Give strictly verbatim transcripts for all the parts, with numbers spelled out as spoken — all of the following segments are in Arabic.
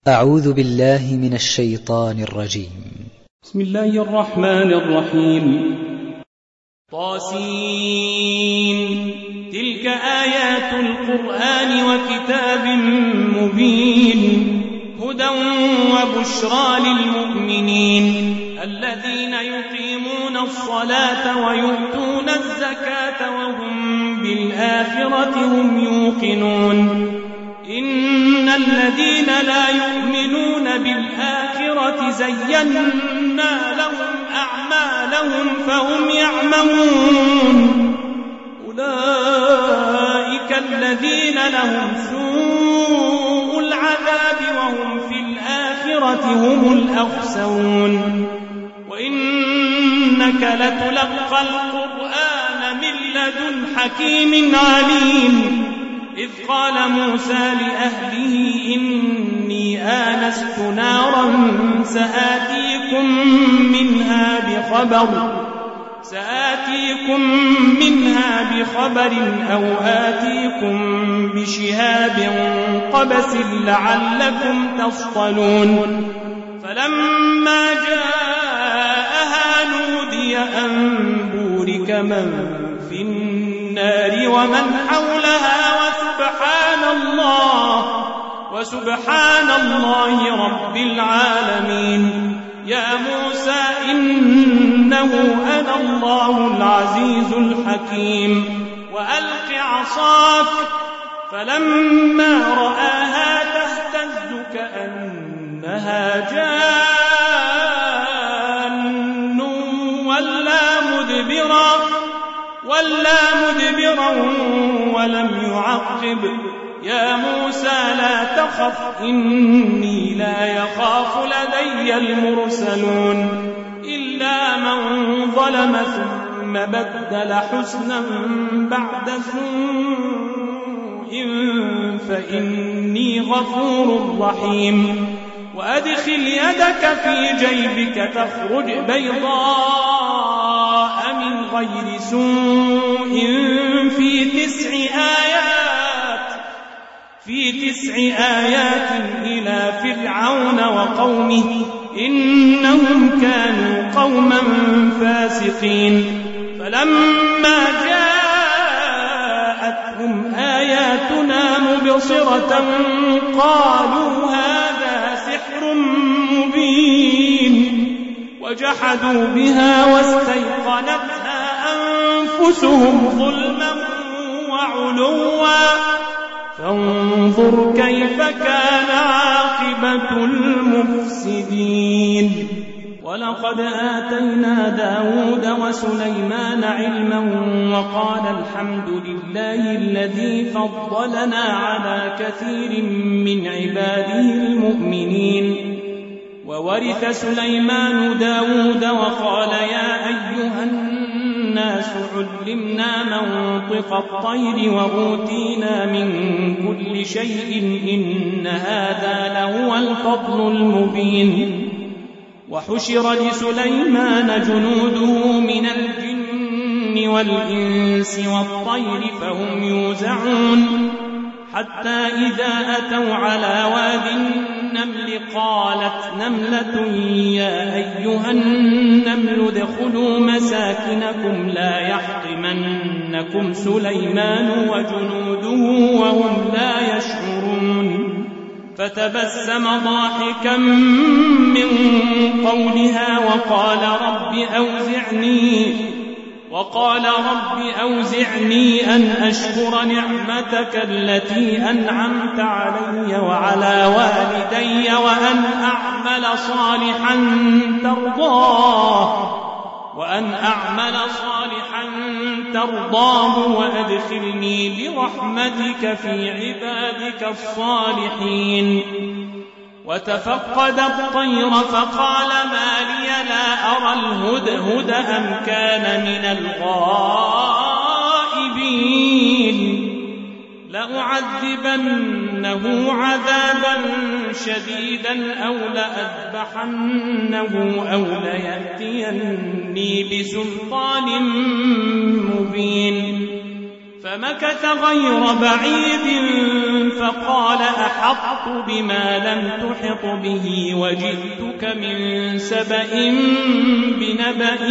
أعوذ بالله من الشيطان الرجيم. بسم الله الرحمن الرحيم. طاسين. تلك آيات القرآن وكتاب مبين هدى وبشرى للمؤمنين الذين يقيمون الصلاة ويؤتون الزكاة وهم بالآخرة هم يوقنون. إن الذين لا يؤمنون بالآخرة زينا لهم أعمالهم فهم يعمهون. أولئك الذين لهم سوء العذاب وهم في الآخرة هم الأخسرون. وإنك لتلقى القرآن من لدن حكيم عليم. إذ قال موسى لأهله إني آنست نارا سآتيكم منها بخبر سآتيكم منها بخبر أو آتيكم بشهاب قبس لعلكم تصطلون. فلما جاءها نودي أن بورك من في النار ومن حولها وسبحان الله وسبحان الله رب العالمين. يا موسى إنه أنا الله العزيز الحكيم. وألق عصاك فلما رآها تهتز كأنها جان ولا مدبرا ولا مدبرا ولم يعقب. يا موسى لا تخف إني لا يخاف لدي المرسلون. إلا من ظلم ثم بدل حسنا بعد سوء فإني غفور رحيم. وأدخل يدك في جيبك تخرج بيضاء من غير سوء في تسع آيات في تسع آيات إلى فرعون وقومه إنهم كانوا قوما فاسقين. فلما جاءتهم آياتنا مبصرة قالوا هذا سحر مبين وجحدوا بها واستيقنتها أنفسهم ظلما وعلوا فانظر كيف كان عاقبة المفسدين. ولقد آتينا داود وسليمان علما وقال الحمد لله الذي فضلنا على كثير من عباده المؤمنين. وورث سليمان داود وقال يا أيها الناس علمنا منطق الطير وأوتينا من كل شيء إن هذا لهو الفضل المبين. وحشر لسليمان جنوده من الجن والإنس والطير فهم يوزعون حتى إذا أتوا على واد النمل قالت نملة يا أيها النمل ادخلوا مساكنكم لا يحطمنكم سليمان وجنوده وهم لا يشعرون. فتبسم ضاحكا من قولها وقال رب أوزعني وقال رب أوزعني أن أشكر نعمتك التي أنعمت علي وعلى والدي وأن أعمل صالحا ترضاه وأن أعمل صالحا ترضاه وأدخلني برحمتك في عبادك الصالحين. وتفقد الطير فقال ما لي لا أرى الهدهد أم كان من الغائبين. لأعذبنه عذابا شديدا أو لأذبحنه أو ليأتيني بسلطان مبين. فمكث غير بعيد فقال أحطت بما لم تحط به وجئتك من سبأ بنبأ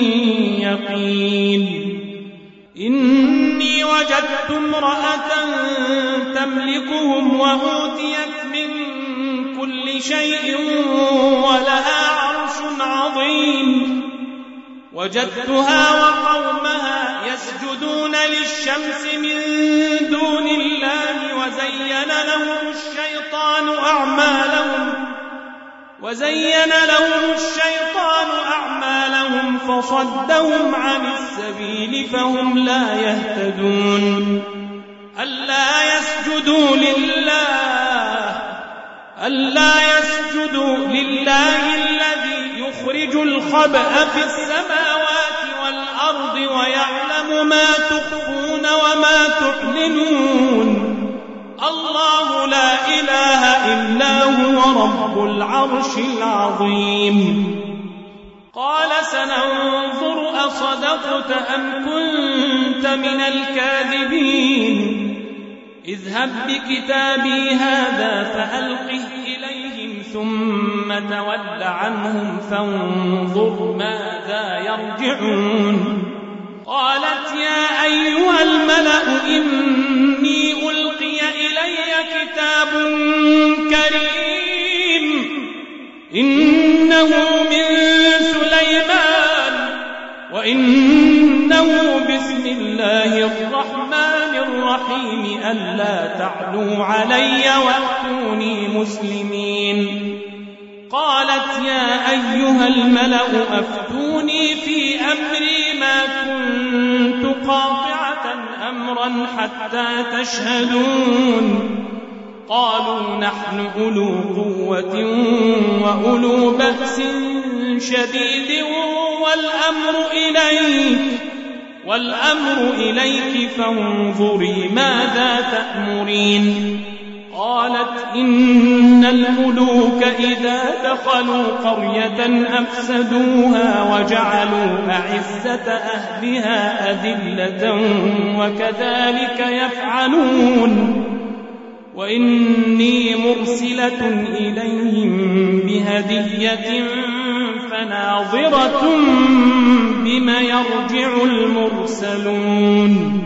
يقين إني وجدت امرأة تملكهم وأوتيت من كل شيء ولها عرش عظيم وجدتها وقومها يسجدون للشمس من دون الله وزين لهم الشيطان أعمالهم وزين لهم الشيطان أعمالهم فصدهم عن السبيل فهم لا يهتدون ألا يسجدوا لله ألا يسجدوا لله الذي يخرج الخبأ في السماوات والأرض ويعلم ما تخفون وما تعلنون الله لا إله إلا هو رب العرش العظيم قال سننظر أصدقت أم كنت من الكاذبين اذهب بكتابي هذا فألقه إليهم ثم تول عنهم فانظر ماذا يرجعون قالت يا أيها الملأ إني ألقي إلي كتاب كريم إنه من سليمان وإنه بسم الله الرحمن الرحيم ألا تعلوا علي وأتوني مسلمين قالت يا أيها الملأ أفتوني في أمري ما كنت قاطعة أمرا حتى تشهدون قالوا نحن أولو قوة وأولو بأس شديد والأمر إليك والأمر إليك فانظري ماذا تأمرين قالت إن الملوك إذا دخلوا قرية أفسدوها وجعلوا أعزة أهلها أذلة وكذلك يفعلون وإني مرسلة إليهم بهدية فناظرة بما يرجع المرسلون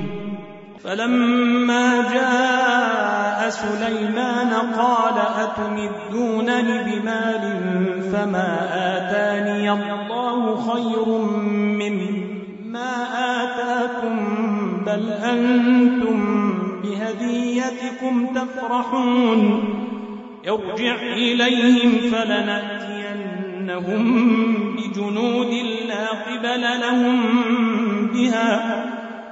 فلما جاء سليمان قال أتمدونني بمال فما آتاني الله خير مما آتاكم بل أنتم بهديتكم تفرحون ارجع إليهم فلنأتينهم بجنود لا قبل لهم بها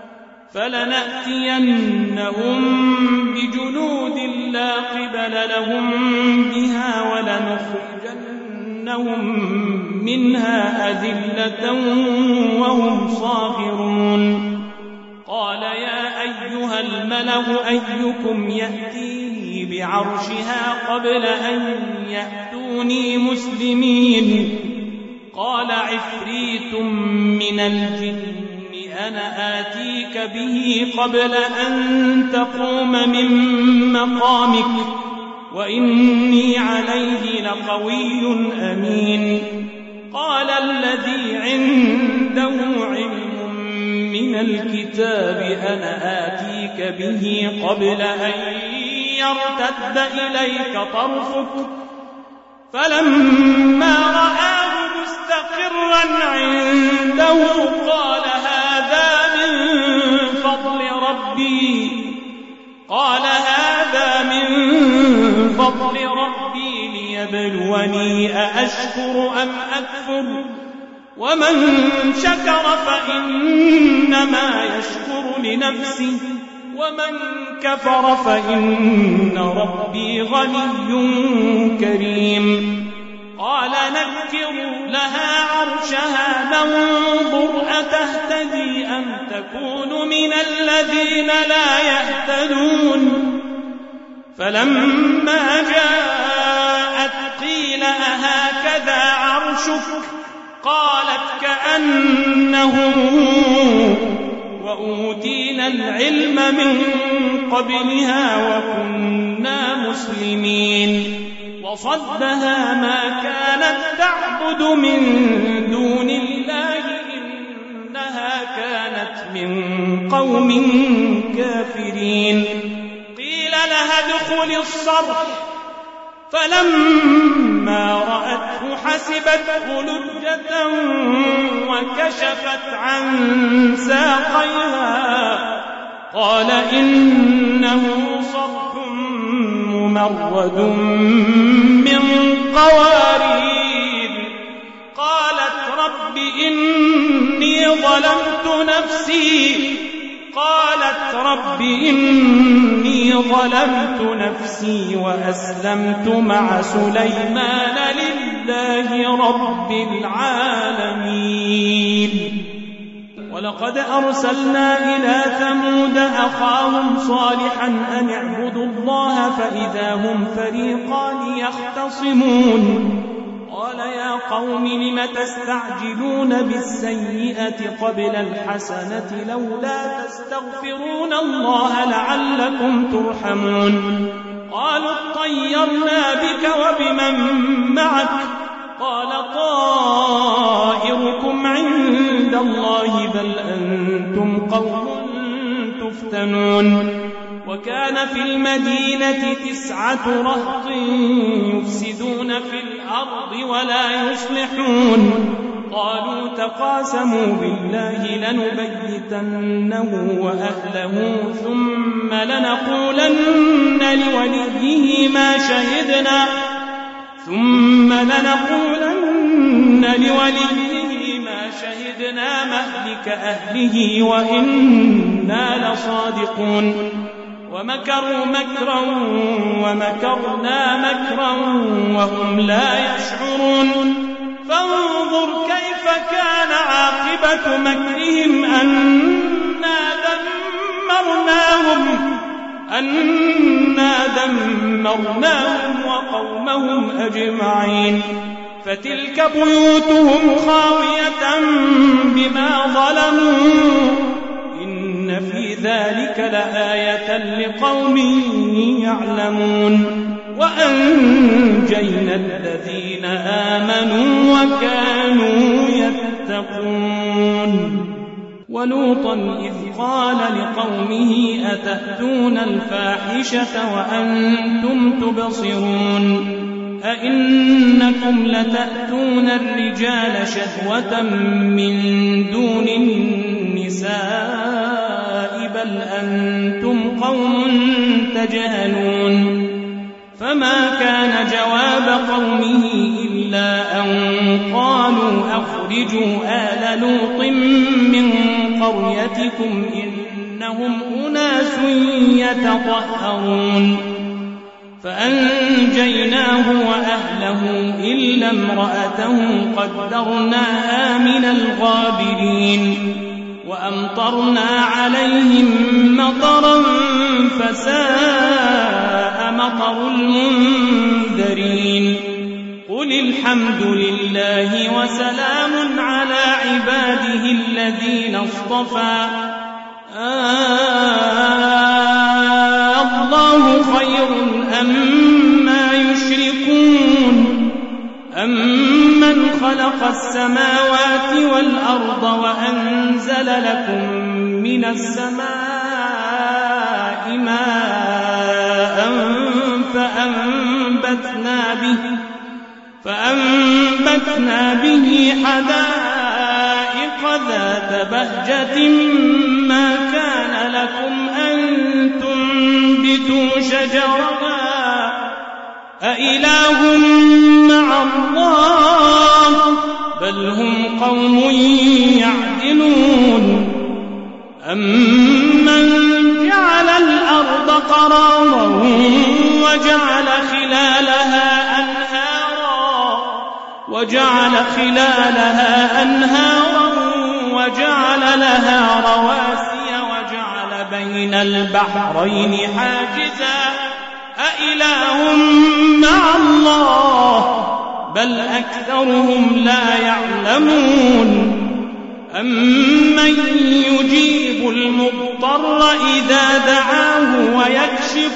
فلنأتينهم بجنود لا قبل لهم بها ولنخرجنهم منها أذلة وهم صاغرون قال يا أيها الملأ أيكم يأتيني بعرشها قبل أن يأتوني مسلمين قال عفريت من الجن أنا آتيك به قبل أن تقوم من مقامك وإني عليه لقوي أمين قال الذي عنده علم من الكتاب أنا آتيك به قبل أن يرتد إليك طرفك فلما رآه مستقرا عنده قال هذا من فضل ربي قال هذا من فضل ربي ليبلوني أأشكر أم أكفر ومن شكر فإنما يشكر لنفسه ومن كفر فإن ربي غني كريم قال نكروا لها عرشها ننظر أتهتدي أم تكون من الذين لا يهتدون فلما جاءت قيل أهكذا عرشك قالت كأنه وأوتينا العلم من قبلها وكنا مسلمين وصدها ما كانت تعبد من دون الله إنها كانت من قوم كافرين قيل لها ادخل الصرح فلما رأته حسبته لجة وكشفت عن ساقيها قال إنه صرح ممرد من قوارير قالت رب إني ظلمت نفسي قالت رب إني ظلمت نفسي وأسلمت مع سليمان لله رب العالمين ولقد أرسلنا إلى ثمود أخاهم صالحا أن اعبدوا الله فإذا هم فريقان يختصمون قال يا قوم لم تستعجلون بالسيئة قبل الحسنة لولا تستغفرون الله لعلكم ترحمون قالوا اطيرنا بك وبمن معك قال طائركم عند الله بل أنتم قوم تفتنون وكان في المدينة تسعة رهط يفسدون في الأرض ولا يصلحون قالوا تقاسموا بالله لنبيتنه وأهله ثم لنقولن لوليه ما شهدنا ثم لنقولن لوليه ما شهدنا مهلك أهله وإنا لصادقون ومكروا مكرا ومكرنا مكرا وهم لا يشعرون فانظر كيف كان عاقبة مكرهم أنا دمرناهم أنا دمرناهم وقومهم أجمعين فتلك بيوتهم خاوية بما ظلموا إن في ذلك لآية لقوم يعلمون وأنجينا الذين آمنوا وكانوا يتقون ولوطا إذ قال لقومه أتأتون الفاحشة وأنتم تبصرون أئنكم لتأتون الرجال شهوة من دون النساء بل أنتم قوم تجهلون فما كان جواب قومه إلا أن قالوا أخرجوا آل لوط من قريتكم إنهم أناس يتطهرون فأنجيناه وأهله إلا امرأته قدرناها من الغابرين وأمطرنا عليهم مطرا فساء مطر المنذرين قل الحمد لله وسلام على عباده الذين اصطفى آه الله خير أما يشركون أمن خلق السماوات والأرض وأنزل لكم من السماء ماء فأنبتنا به فأنبتنا به حدائق ذات بهجة ما كان لكم أن تنبتوا شجرها أإله مع الله بل هم قوم يعدلون أمن جعل الأرض قرارا وجعل خلالها أنهارا وجعل خلالها أنهارا وجعل لها رواسي وجعل بين البحرين حاجزا أإله مع الله بل أكثرهم لا يعلمون أمن يجيب يجيب المضطر إذا دعاه ويكشف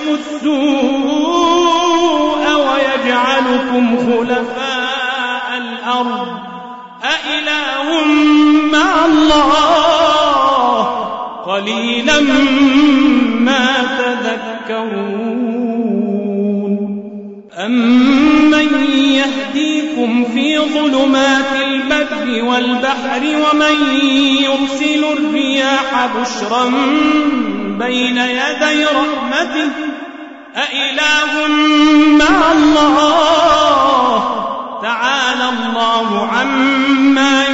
السوء ويجعلكم خلفاء الأرض أإله مع الله قليلا ما تذكرون أمن يهديكم في ظلمات البر والبحر ومن يرسل الرياح بشرا بين يدي رحمته أإله مع الله تعالى الله عما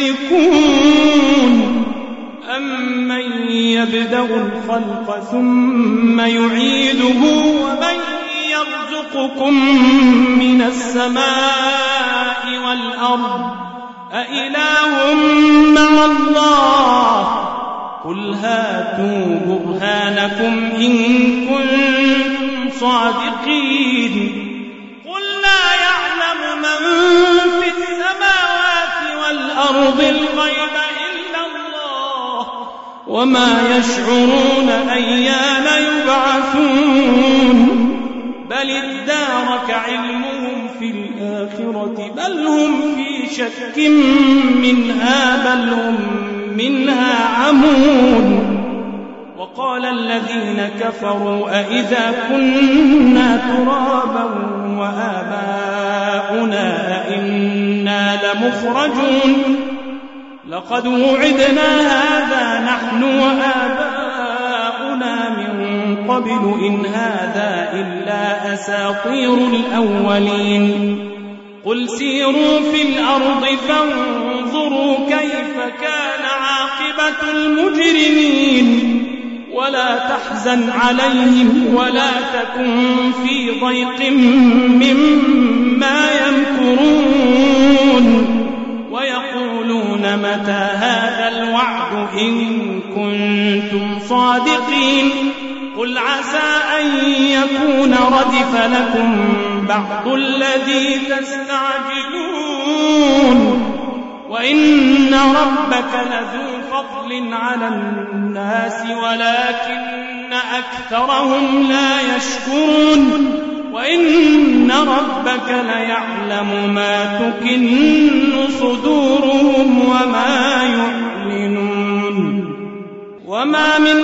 يشركون أمن يبدأ الخلق ثم يعيده ومن يرزقكم من السماء والأرض أإله مع الله قل هاتوا برهانكم إن كنتم صادقين قل لا يعلم من في السماوات والأرض الغيب إلا الله وما يشعرون أيان يبعثون بل ادارك علمهم في الآخرة بل هم في شك منها بل هم منها عمون وقال الذين كفروا أئذا كنا ترابا وآباؤنا أئنا لمخرجون لقد وعدنا هذا نحن وآباؤنا من قبل إن هذا إلا أساطير الأولين قل سيروا في الأرض فانظروا كيف كان عاقبة المجرمين ولا تحزن عليهم ولا تكن في ضيق مما يمكرون ويقولون متى هذا الوعد إن كنتم صادقين قل عسى أن يكون ردف لكم بعض الذي تستعجلون وإن ربك لذو فضل على الناس ولكن أكثرهم لا يشكرون وإن ربك ليعلم ما تكن صدورهم وما يعلنون وما من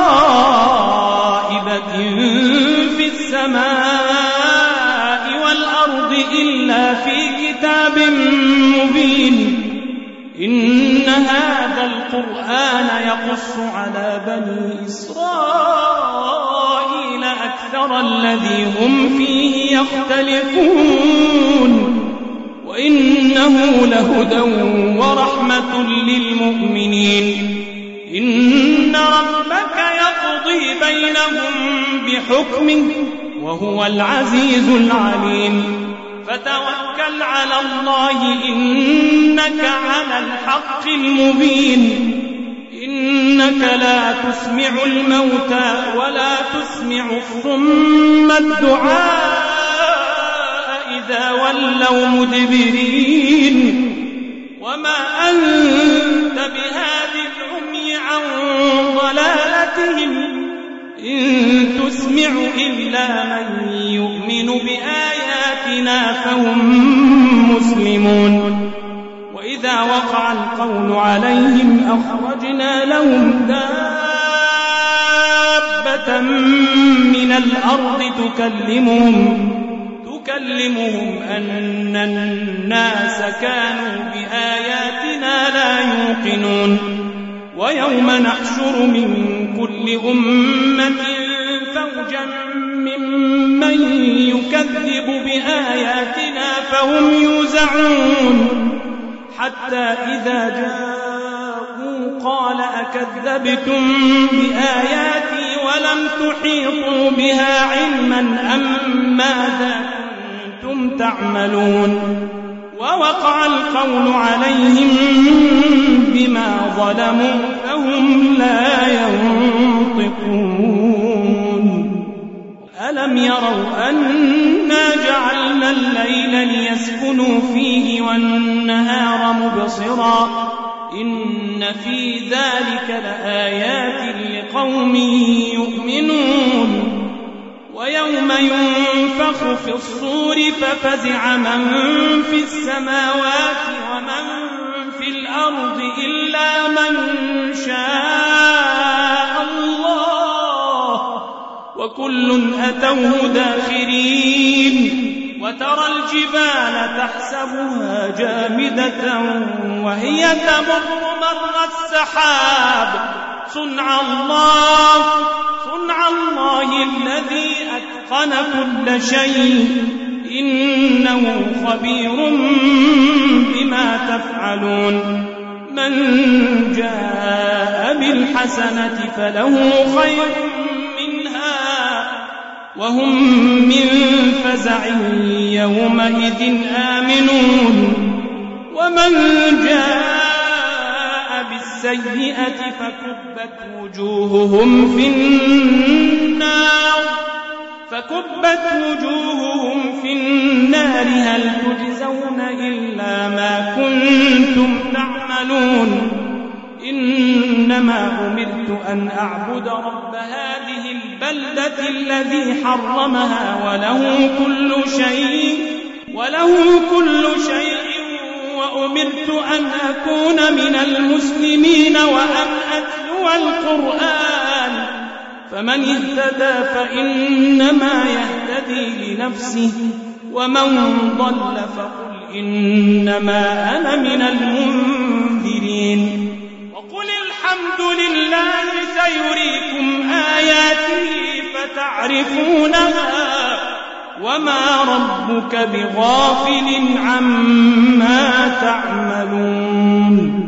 غائبة في السماء والأرض إلا في كتاب مبين إن هذا القرآن يقص على بني إسرائيل أكثر الذي هم فيه يختلفون وإنه لهدى ورحمة للمؤمنين إن ربك يقضي بينهم بحكمه وهو العزيز العليم فتوكل على الله إنك على الحق المبين إنك لا تسمع الموتى ولا تسمع الصم الدعاء إذا ولوا مدبرين وما أنت بهاد العمي عن ضلالتهم إن تسمع إلا من يؤمن بآياتنا فهم مسلمون وإذا وقع القول عليهم أخرجنا لهم دابة من الأرض تكلمهم تكلمهم أن الناس كانوا بآياتنا لا يوقنون ويوم نحشر من كل أمة فوجا ممن يكذب بآياتنا فهم يوزعون حتى إذا جاءوا قال أكذبتم بآياتي ولم تحيطوا بها علما أم ماذا كنتم تعملون ووقع القول عليهم بما ظلموا فهم لا ينطقون ألم يروا أنا جعلنا الليل ليسكنوا فيه والنهار مبصرا إن في ذلك لآيات لقوم يؤمنون ويوم ينفخ في الصور ففزع من في السماوات ومن في الأرض إلا من شاء الله وكل أتوه داخرين وترى الجبال تحسبها جامدة وهي تمر مر السحاب صنع الله صنع الله الذي أتقن كل شيء إنه خبير بما تفعلون من جاء بالحسنة فله خير منها وهم من فزع يومئذ آمنون ومن جاء بالسيئة فكبت وجوههم في النار فكبت وجوههم في النار هل تجزون إلا ما كنتم تعملون إنما أمرت أن أعبد رب هذه البلدة الذي حرمها وله كل شيء وله كل شيء وأمرت أن أكون من المسلمين وأن أتلو القرآن فمن اهتدى فإنما يهتدي لنفسه ومن ضل فقل إنما أنا من المنذرين وقل الحمد لله سيريكم آياته فتعرفونها وما ربك بغافل عما تعملون